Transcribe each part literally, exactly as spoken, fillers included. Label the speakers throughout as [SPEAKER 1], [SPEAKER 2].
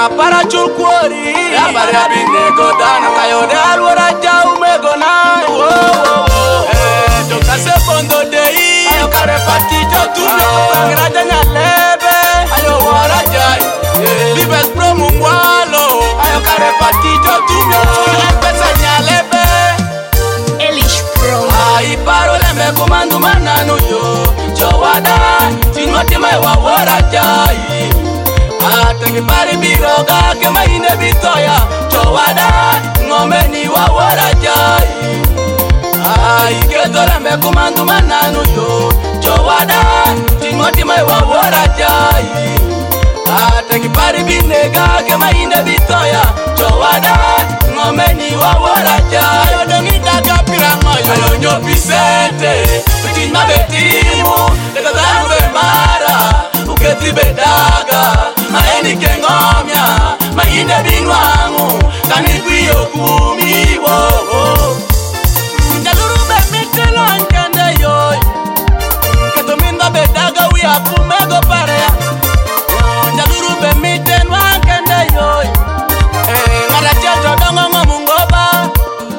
[SPEAKER 1] para chulquori ya para binego dana kayo de alwara jau mego na wo wo eh to kase bondo dei ayo kare pati jo tuno grada nya lebe ayo wara jai libes pro mungwalo ayo kare pati jo tuno pesa nya lebe
[SPEAKER 2] Elish Pro
[SPEAKER 1] ai parole me comando manano yo jowada tinoti mai wa wara jai Atengi pari biroga ke maine bitoya Chowada ngomeni wa warajai Ai ketore me kumandu mananu yo Chowada tingoti mai wa warajai Atengi pari binega ke maine bitoya Chowada ngomeni wa warajai Ayo dongi daga pirango yo Ayo nyopisete Utin mabetimu Deka zanwe mara Uketi bedaga Maeni kengomya Maine binwangu Kanikuyo kumi wo Njaluru be mitelo nkende yoy Ketominda bedaga Uya kumego parea Njaluru be mitelo nkende yoy Ngara cheto dongo ngomungoba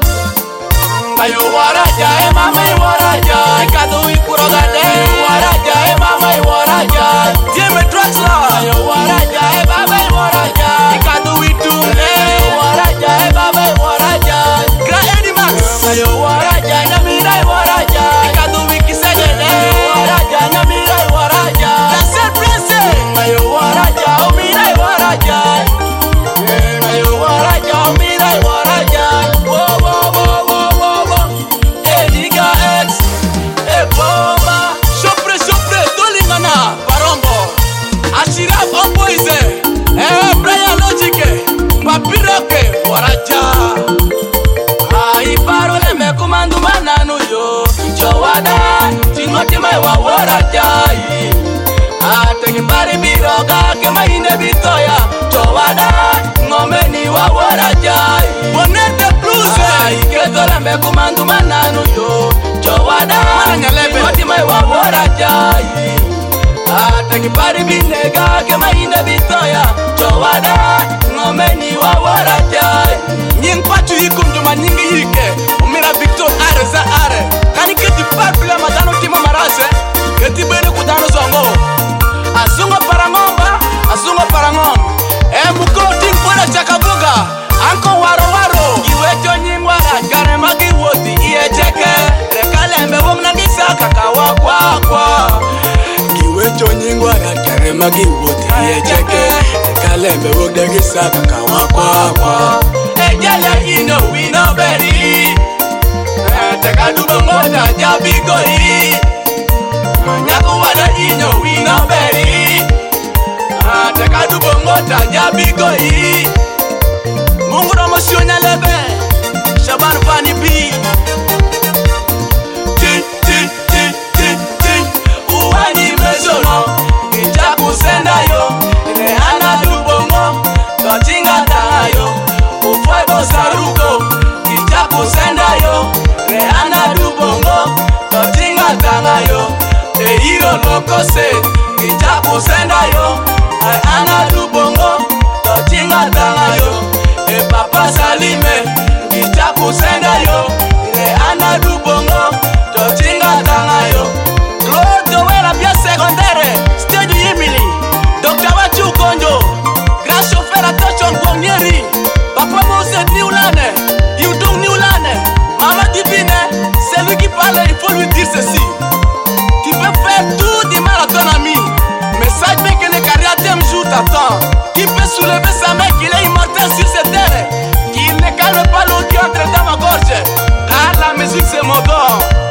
[SPEAKER 1] Ayo waraja e mama i waraja Kadu ikuroga de waraja e mama i waraja Dieme Draxler Ayo waraja e baba i waraja Kadu itunde waraja e baba i waraja Gra Eddie Max Ayo waraja nyamira i waraja Kadu wikisegede waraja nyamira i waraja Lasel Prince Ayo waraja umira i waraja Ayo waraja umira i waraja Wo wo wo wo wo wo Eliga X E bomba Sopre sopre dolingana Barongo Ashiraf Omboise Eh Brian Logique Papiroke Waraja Ai parole me kumandu mananu yo Chowada Tingoti mai wa waraja Atengi pari biroga ke maine bitoya Chowada ngomeni wa waraja Bonete plus Ai ketore me kumandu mananu yo Chowada Tingoti mai wa waraja Atengi pari binega ke maine bitoya Chowada ngomeni wa waraja Nying pachu yikum juma nyingi yike Umira Victor are za are Kani keti parfile madano kima marase Keti bene kutano zongo Azungo parangomba Azungo parangomba E muko ting pole chakabuga Anko waro waro Iwecho nyingwara Kare magi woti iye cheke Rekale mbe wom nangisa kakawa kwa kwa Iwecho nyingwara Kare magi woti iye cheke Rekale mbe wom nangisa kakawa kwa kwa Ejele ino wino beri Teka dubo ngota jabigori Nyaku wada ino wino beri Teka dubo ngota jabigori Mungu romo sionya lebe Shaban Vani B Tin tin tin tin tin Uwani mezono Kinja kusenda yo Nehana dubongo Tochinga tayo Ufuego saruko Kinja kusenda yo Nehana dubongo Tochinga tayo Eiro lokose Kinja kusenda yo Nehana dubongo Tochinga tayo E papa salime Kinja kusenda yo Nehana dubongo Tochinga tayo Claude Wera Pia Secondaire Stage Yimili Docteur Wachu Konjo Grand chauffeur attention Gwonyeri Papa Mose Niulane Yudong Niulane Mama Divine c'est lui qui parle, il faut lui dire ceci. Tu peux faire tout du mal à ton ami. Message mais que le quatrième jour t'attend. Qui peut soulever sa main qu'il est immortel sur cette terre. Qu'il ne calme pas l'eau qui entre dans ma gorge. Car la musique c'est mon don.